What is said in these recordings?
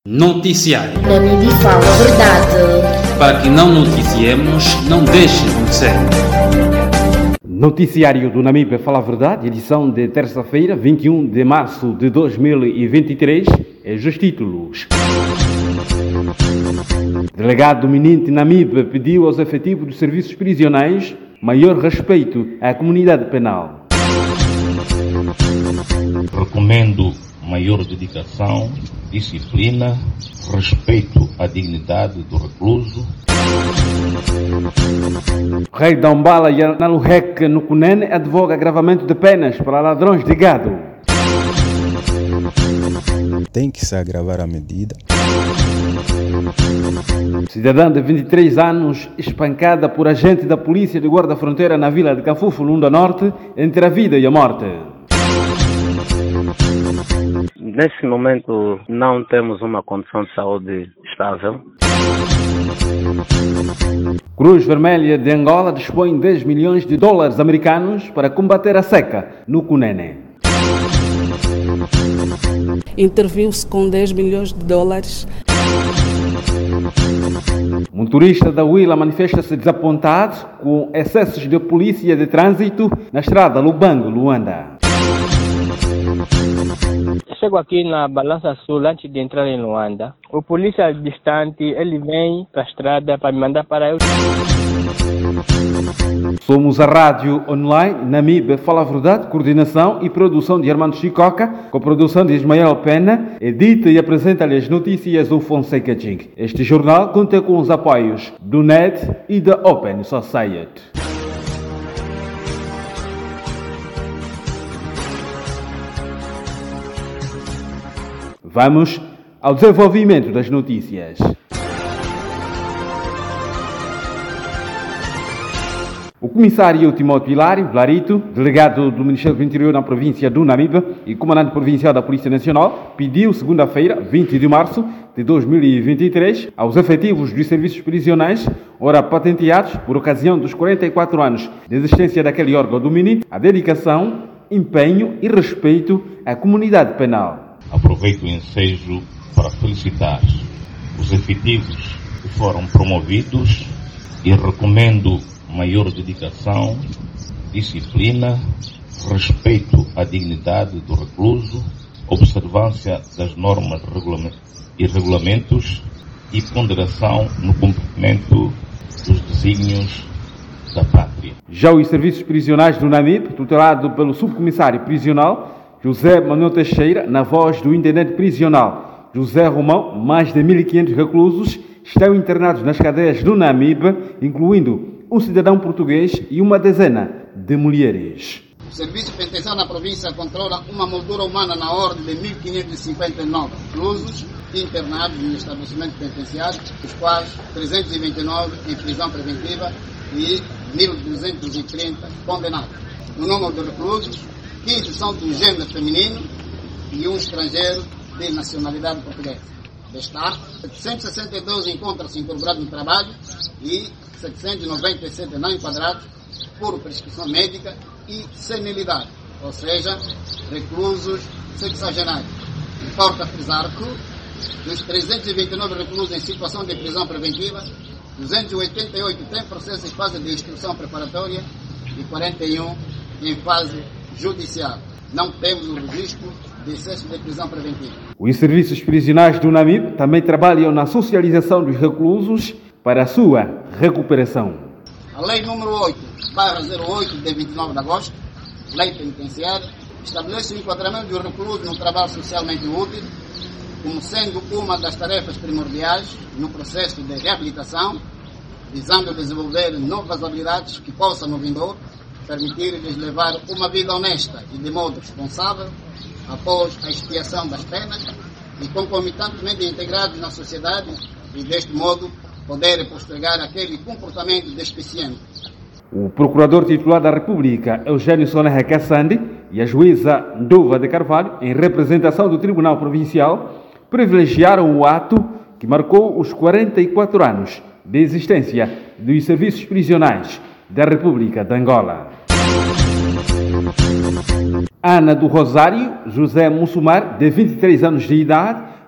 Noticiário. Namíbia fala a verdade. Para que não noticiemos, não deixe de acontecer. Noticiário do Namíbia Fala a Verdade, edição de terça-feira, 21 de março de 2023, os títulos. Delegado Eminente Namíbia pediu aos efetivos dos serviços prisionais maior respeito à comunidade penal. Recomendo maior dedicação, disciplina, respeito à dignidade do recluso. Rei da Umbala e Naluhek no Cunene advoga agravamento de penas para ladrões de gado. Tem que se agravar a medida. Cidadã de 23 anos espancada por agente da polícia de guarda-fronteira na vila de Cafufu, Lunda Norte, entre a vida e a morte. Nesse momento não temos uma condição de saúde estável. Cruz Vermelha de Angola dispõe de 10 milhões de dólares americanos para combater a seca no Cunene. Interviu-se com 10 milhões de dólares. Motorista da Huila manifesta-se desapontado com excessos de polícia de trânsito na estrada Lubango-Luanda. Chego aqui na Balança Sul antes de entrar em Luanda. O polícia distante, ele vem para a estrada para me mandar para eu. Somos a rádio online Namíbia Fala a Verdade, coordenação e produção de Armando Chicoca, com produção de Ismael Pena, edita e apresenta-lhe as notícias do Fonseca Jing. Este jornal conta com os apoios do NET e da Open Society. Vamos ao desenvolvimento das notícias. O comissário Timóteo Hilário delegado do Ministério do Interior na província do Namíbia e comandante provincial da Polícia Nacional, pediu segunda-feira, 20 de março de 2023, aos efetivos dos serviços prisionais, ora patenteados por ocasião dos 44 anos de existência daquele órgão do MINI, a dedicação, empenho e respeito à comunidade penal. Aproveito o ensejo para felicitar os efetivos que foram promovidos e recomendo maior dedicação, disciplina, respeito à dignidade do recluso, observância das normas e regulamentos e ponderação no cumprimento dos desígnios da pátria. Já os serviços prisionais do Namíbia, tutelado pelo subcomissário prisional José Manuel Teixeira, na voz do intendente prisional José Romão, mais de 1.500 reclusos estão internados nas cadeias do Namíbia, incluindo um cidadão português e uma dezena de mulheres. O Serviço Penitenciário na província controla uma moldura humana na ordem de 1.559 reclusos internados no estabelecimento penitenciário, dos quais 329 em prisão preventiva e 1.230 condenados. No número de reclusos, 15 são do gênero feminino e um estrangeiro de nacionalidade portuguesa. Destaque, 762 encontram-se incorporados no trabalho e 797 não enquadrados por prescrição médica e senilidade, ou seja, reclusos sexagenários. Importa frisar que dos 329 reclusos em situação de prisão preventiva, 288 têm processo em fase de instrução preparatória e 41 em fase judicial. Não temos o registro de excesso de prisão preventiva. Os serviços prisionais do Namíbia também trabalham na socialização dos reclusos para a sua recuperação. A Lei número 8/08 de 29 de agosto, Lei Penitenciária, estabelece o enquadramento dos reclusos no trabalho socialmente útil como sendo uma das tarefas primordiais no processo de reabilitação, visando desenvolver novas habilidades que possam, no vindouro, permitir-lhes levar uma vida honesta e de modo responsável após a expiação das penas e concomitantemente integrados na sociedade e, deste modo, poderem postergar aquele comportamento despiciente. O procurador titular da República, Eugênio Sonerra Cassandi, e a juíza Nduva de Carvalho, em representação do Tribunal Provincial, privilegiaram o ato que marcou os 44 anos de existência dos serviços prisionais da República de Angola. Ana do Rosário José Mussumar, de 23 anos de idade,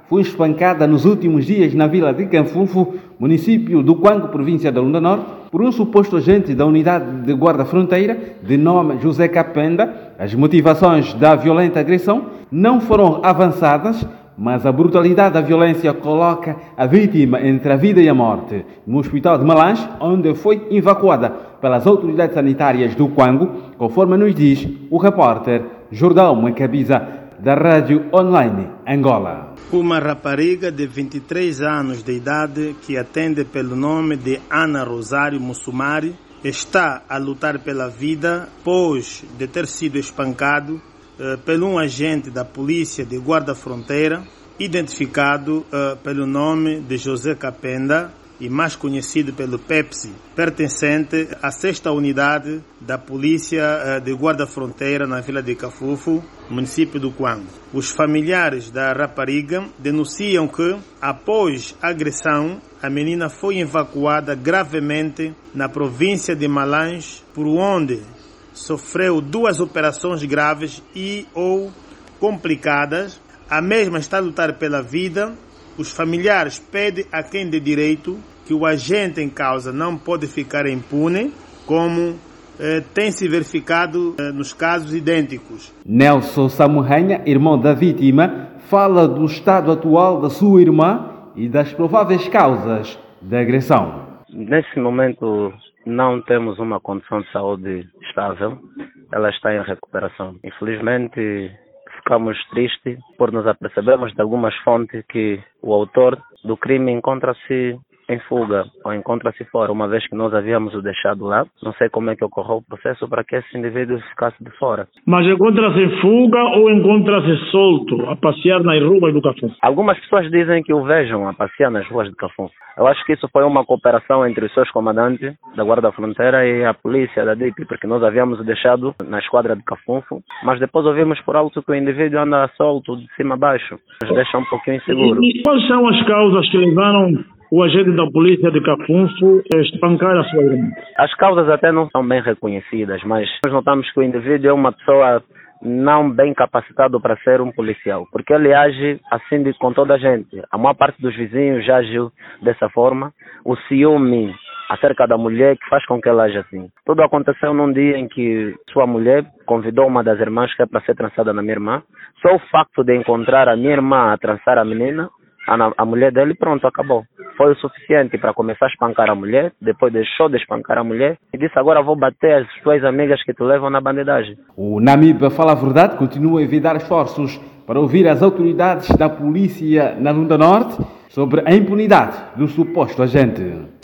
foi espancada nos últimos dias na vila de Canfunfo, município do Quango, província da Lunda Norte, por um suposto agente da unidade de guarda-fronteira de nome José Capenda. As motivações da violenta agressão não foram avançadas, mas a brutalidade da violência coloca a vítima entre a vida e a morte no hospital de Malange, onde foi evacuada pelas autoridades sanitárias do Quango, conforme nos diz o repórter Jordão Mancabiza, da Rádio Online Angola. Uma rapariga de 23 anos de idade, que atende pelo nome de Ana Rosário Mussumari, está a lutar pela vida após de ter sido espancado por um agente da polícia de guarda-fronteira, identificado pelo nome de José Capenda, e mais conhecido pelo Pepsi, pertencente à 6ª unidade da polícia de guarda-fronteira na vila de Cafufo, município do Quango. Os familiares da rapariga denunciam que, após a agressão, a menina foi evacuada gravemente na província de Malange, por onde sofreu 2 operações graves ou complicadas. A mesma está a lutar pela vida. Os familiares pedem a quem de direito que o agente em causa não pode ficar impune, como tem se verificado nos casos idênticos. Nelson Samurranha, irmão da vítima, fala do estado atual da sua irmã e das prováveis causas da agressão. Nesse momento não temos uma condição de saúde estável, ela está em recuperação. Infelizmente, ficamos tristes por nos apercebermos de algumas fontes que o autor do crime encontra-se em fuga ou encontra-se fora, uma vez que nós havíamos o deixado lá. Não sei como é que ocorreu o processo para que esse indivíduo ficasse de fora. Mas encontra-se em fuga ou encontra-se solto, a passear nas ruas do Cafufo? Algumas pessoas dizem que o vejam a passear nas ruas do Cafufo. Eu acho que isso foi uma cooperação entre os seus comandantes da Guarda-Fronteira e a polícia da DIP, porque nós havíamos o deixado na esquadra de Cafufo, mas depois ouvimos por alto que o indivíduo anda solto de cima a baixo. Nos deixa um pouquinho inseguro. E quais são as causas que levaram o agente da polícia de Cafufo a espancar a sua irmã? As causas até não são bem reconhecidas, mas nós notamos que o indivíduo é uma pessoa não bem capacitado para ser um policial, porque ele age assim com toda a gente. A maior parte dos vizinhos já agiu dessa forma. O ciúme acerca da mulher que faz com que ela age assim. Tudo aconteceu num dia em que sua mulher convidou uma das irmãs que é para ser trançada na minha irmã. Só o facto de encontrar a minha irmã a trançar a menina, a mulher dele, pronto, acabou. Foi o suficiente para começar a espancar a mulher, depois deixou de espancar a mulher e disse: agora vou bater as tuas amigas que te levam na bandidagem. O Namiba Fala a Verdade continua a envidar esforços para ouvir as autoridades da polícia na Lunda Norte sobre a impunidade do suposto agente.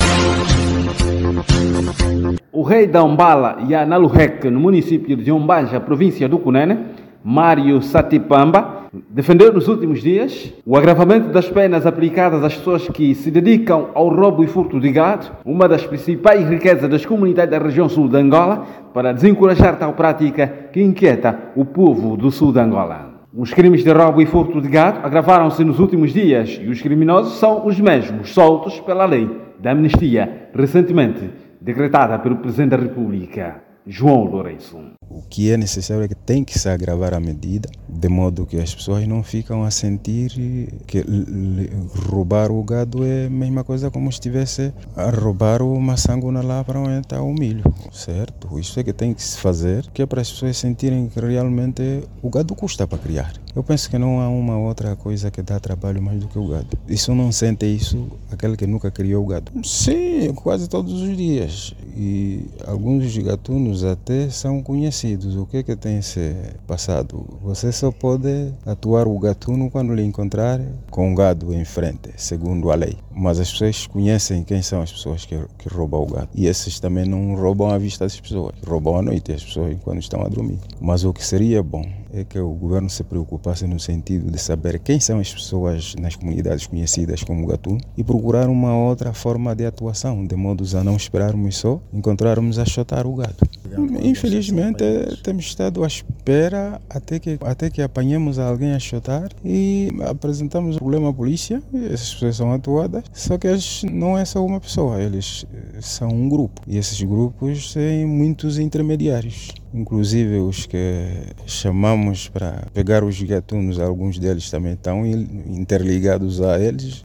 O rei da Umbala e a Nalurec, no município de Umbanja, província do Cunene, Mário Satipamba, defendeu nos últimos dias o agravamento das penas aplicadas às pessoas que se dedicam ao roubo e furto de gado, uma das principais riquezas das comunidades da região sul de Angola, para desencorajar tal prática que inquieta o povo do sul de Angola. Os crimes de roubo e furto de gado agravaram-se nos últimos dias e os criminosos são os mesmos soltos pela lei da amnistia, recentemente decretada pelo Presidente da República, João Lourenço. O que é necessário é que tem que se agravar a medida, de modo que as pessoas não ficam a sentir que roubar o gado é a mesma coisa como se estivesse a roubar o maçango na lavra onde está o milho, certo? Isso é que tem que se fazer, que é para as pessoas sentirem que realmente o gado custa para criar. Eu penso que não há uma outra coisa que dá trabalho mais do que o gado. E se não sente isso, aquele que nunca criou o gado? Sim, quase todos os dias. E alguns dos gatunos até são conhecidos. O que é que tem se passado? Você só pode atuar o gatuno quando lhe encontrar com o gado em frente, segundo a lei. Mas as pessoas conhecem quem são as pessoas que roubam o gado. E esses também não roubam à vista das pessoas. Roubam à noite as pessoas quando estão a dormir. Mas o que seria bom é que o governo se preocupasse no sentido de saber quem são as pessoas nas comunidades conhecidas como gatuno e procurar uma outra forma de atuação, de modo a não esperarmos só encontrarmos a chotar o gado. Infelizmente, temos estado à espera até que apanhemos alguém a chutar e apresentamos o problema à polícia. Essas pessoas são atuadas, só que eles não é só uma pessoa, eles são um grupo. E esses grupos têm muitos intermediários. Inclusive os que chamamos para pegar os gatunos, alguns deles também estão interligados a eles.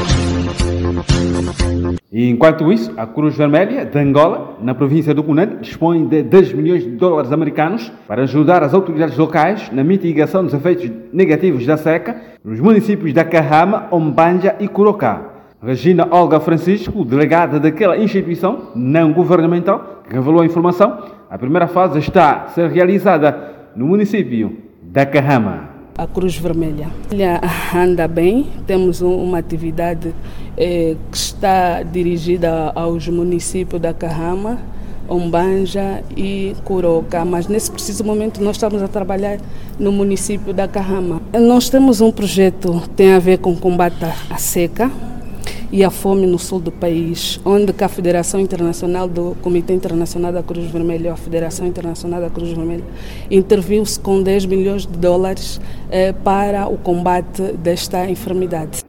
E enquanto isso, a Cruz Vermelha de Angola, na província do Cunene, dispõe de 10 milhões de dólares americanos para ajudar as autoridades locais na mitigação dos efeitos negativos da seca nos municípios da Cahama, Ombanja e Curocá. Regina Olga Francisco, delegada daquela instituição não governamental, que revelou a informação, a primeira fase está a ser realizada no município da Cahama. A Cruz Vermelha anda bem, temos uma atividade que está dirigida aos municípios da Cahama, Ombanja e Curocá, mas nesse preciso momento nós estamos a trabalhar no município da Cahama. Nós temos um projeto que tem a ver com combate à seca e a fome no sul do país, onde a Federação Internacional do Comitê Internacional da Cruz Vermelha, a Federação Internacional da Cruz Vermelha, interviu-se com 10 milhões de dólares para o combate desta enfermidade.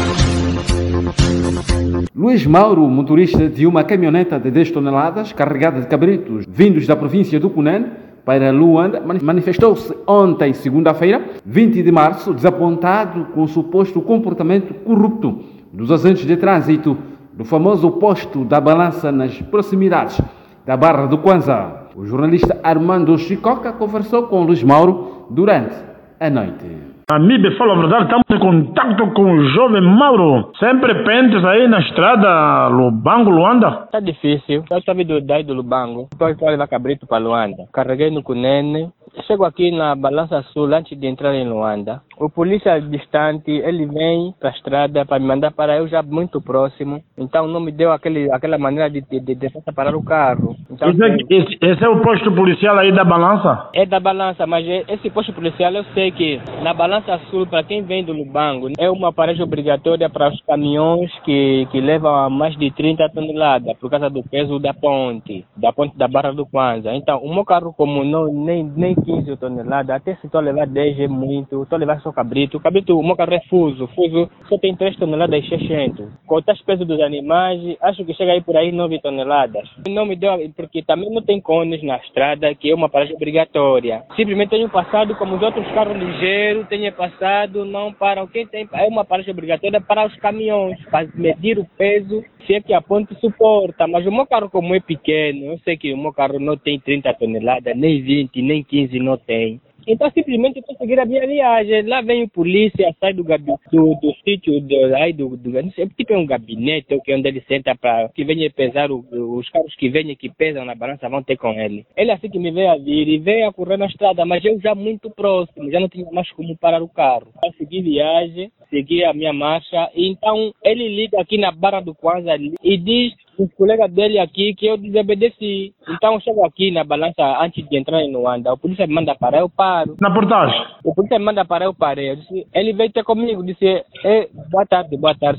Luís Mauro, motorista de uma caminhoneta de 10 toneladas carregada de cabritos vindos da província do Cunene para Luanda, manifestou-se ontem, segunda-feira, 20 de março, desapontado com o suposto comportamento corrupto dos agentes de trânsito do famoso posto da balança nas proximidades da Barra do Kwanza. O jornalista Armando Chicoca conversou com Luís Mauro durante a noite. A MIB fala a verdade, estamos em contato com o jovem Mauro. Sempre pentes aí na estrada Lubango, Luanda? Está difícil. Eu estava daí do Lubango. Depois para levar cabrito para Luanda. Carreguei no Cunene. Chego aqui na Balança Sul antes de entrar em Luanda. O polícia distante, ele vem para a estrada para me mandar para eu já muito próximo. Então não me deu aquela maneira de parar o carro. Então, esse é o posto policial aí da Balança? É da Balança, mas esse posto policial eu sei que na Balança Sul, para quem vem do Lubango, é uma paragem obrigatória para os caminhões que levam a mais de 30 toneladas por causa do peso da ponte da Barra do Kwanza. Então, o meu carro como nem 15 toneladas, até se estou a levar 10 é muito, estou a levar só cabrito. O meu carro é fuso só tem 3 toneladas e 600. Contar os pesos dos animais, acho que chega aí por aí 9 toneladas. Não me deu, porque também não tem cones na estrada, que é uma paragem obrigatória. Simplesmente tenho passado como os outros carros ligeiros, tenho passado, não param. Quem tem é uma paragem obrigatória para os caminhões, para medir o peso, se é que a ponte suporta. Mas o meu carro como é pequeno, eu sei que o meu carro não tem 30 toneladas, nem 20, nem 15 não tem. Então, simplesmente, eu estou seguindo a minha viagem. Lá vem o polícia, sai do sítio, não sei, tipo é um gabinete, onde ele senta para que venha pesar, os carros que venham, que pesam na balança, vão ter com ele. Ele assim que me veio a vir e veio a correr na estrada, mas eu já muito próximo, já não tinha mais como parar o carro. Eu segui viagem, segui a minha marcha, então ele liga aqui na Barra do Kwanza e diz os colegas dele aqui que eu desobedeci. Então eu chego aqui na balança antes de entrar em Luanda. O polícia me manda parar, eu paro. Na portagem? O polícia me manda parar, eu parei. Eu disse, ele veio ter comigo, disse, boa tarde.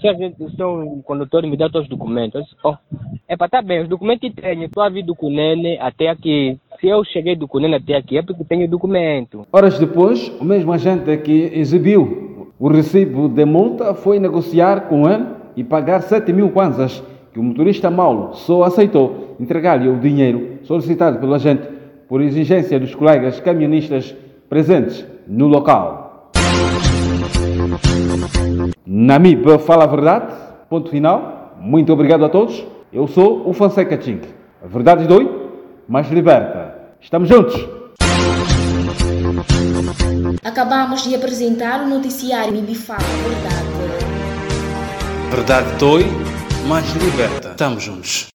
Se o condutor me dá todos os documentos. Eu disse, tá bem, os documentos que tenho. Estou a vir do Cunene até aqui. Se eu cheguei do Cunene até aqui é porque tenho documento. Horas depois, o mesmo agente que exibiu o recibo de multa foi negociar com ele e pagar 7.000 kwanzas, que o motorista Mauro só aceitou entregar-lhe o dinheiro solicitado pelo agente por exigência dos colegas camionistas presentes no local. Na MIB fala a verdade, ponto final. Muito obrigado a todos. Eu sou o Fonseca Ching. A verdade dói, mas liberta. Estamos juntos. Acabamos de apresentar o noticiário MIB Fala a Verdade. Verdade dói, mas liberta. Estamos juntos.